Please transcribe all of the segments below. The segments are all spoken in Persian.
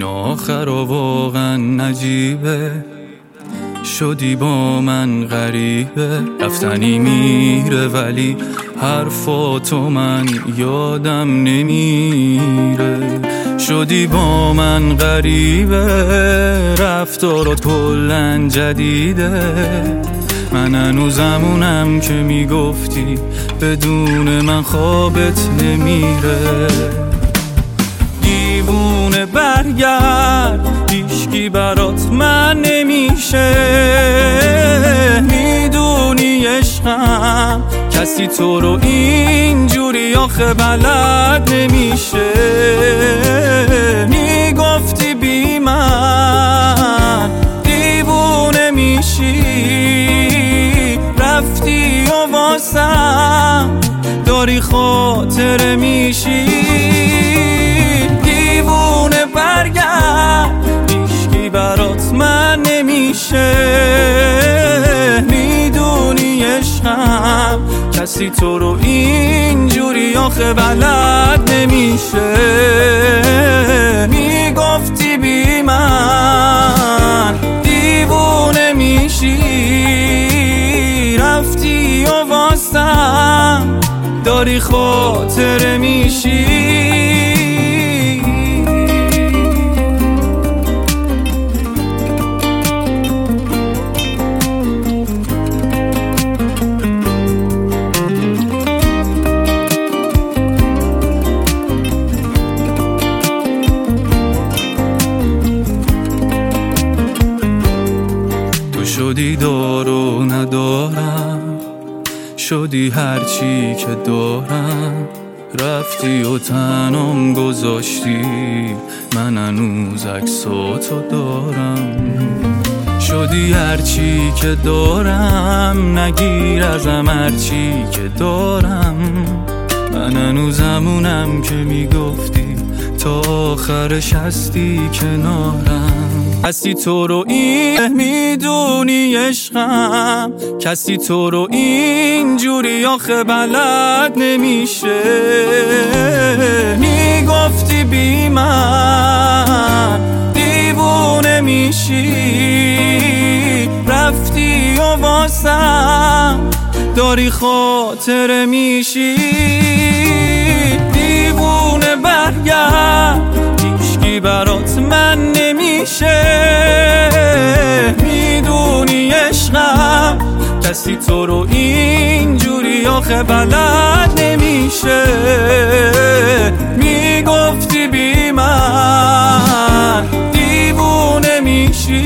این آخر واقعا نجیبه، شدی با من غریبه. رفتنی میره ولی حرفاتو من یادم نمیره. شدی با من غریبه، رفتارات کلن جدیده. من هنوزمونم که میگفتی بدون من خوابت نمیره. دیوونه برگرد، هیچکی برات من نمیشه. میدونی عشقم کسی تو رو اینجوری آخه بلد نمیشه. میگفتی بی من دیوونه میشی، رفتی و واسم داری خاطره میشی. دیوونه برگرد، هیچکی برات من نمیشه. میدونی عشقم کسی تو رو اینجوری آخه بلد نمیشه. میگفتی بی من دیوونه میشی، رفتی و واسم داری خاطره میشی. شدی دارو ندارم، شدی هرچی که دارم. رفتی و تنم گذاشتی، من هنوز عکساتو دارم. شدی هرچی که دارم، نگیر ازم هرچی که دارم. من هنوزمونم که میگفتی تا آخرش هستی کنارم. کسی تو رو میدونی عشقم کسی تو رو اینجوری آخه بلد نمیشه. میگفتی بی من دیوونه میشی، رفتی و واسم داری خاطره میشی. دیوونه برگرد، هیچکی برات من نمیشه. میدونی عشقم کسی تو رو اینجوری آخه بلد نمیشه. میگفتی بی من دیوونه میشی،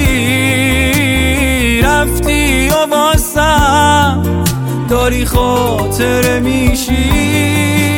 رفتی و واسم داری خاطره میشی.